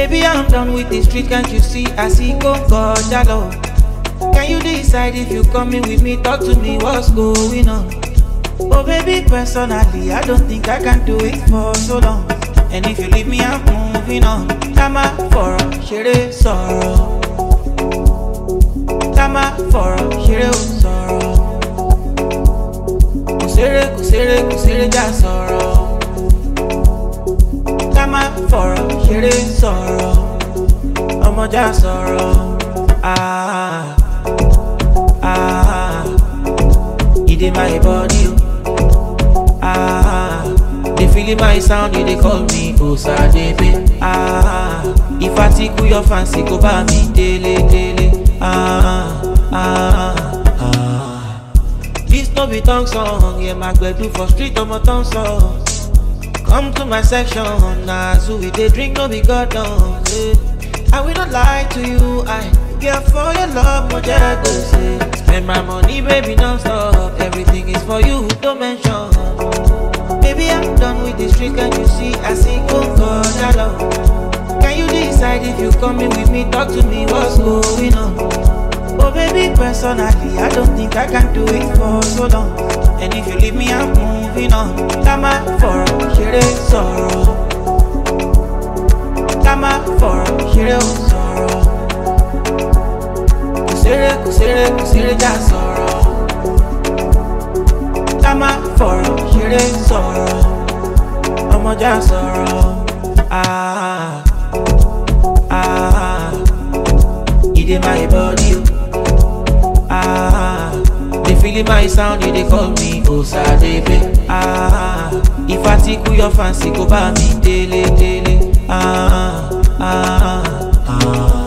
Baby, I'm done with the street, can't you see? I see go jalo. Can you decide if you coming with me? Talk to me, what's going on? Oh baby, personally, I don't think I can do it for so long. And if you leave me, I'm moving on. Tama for a share sorrow. Tama for a share sorrow. Kusere ja sorrow. Tama for a share sorrow. Omo ja sorrow. It in my body. They feeling my sound, they call me Osadebe. If I tickle your fancy, go by me daily. This no be tongue song, yeah, my do for street on my tongue song. Come to my section, nah, so we they drink, no be God done. I will not lie to you, I care for your love, my jago say. Spend my money, baby, don't stop. Everything is for you, don't mention. Baby, I'm done with the street, can't you see? I sing go jalo. Can you decide if you coming with me? Talk to me, what's going on? Oh baby, personally, I don't think I can do it for so long. And if you leave me, I'm moving on. Tama for a share sorrow. Tama for a share sorrow. Kusere ja sorrow. Tama for a share sorrow. Omo ja sorrow. It in my body. They feeling my sound, they call me Osadebe. If I tickle your fancy, go by me daily.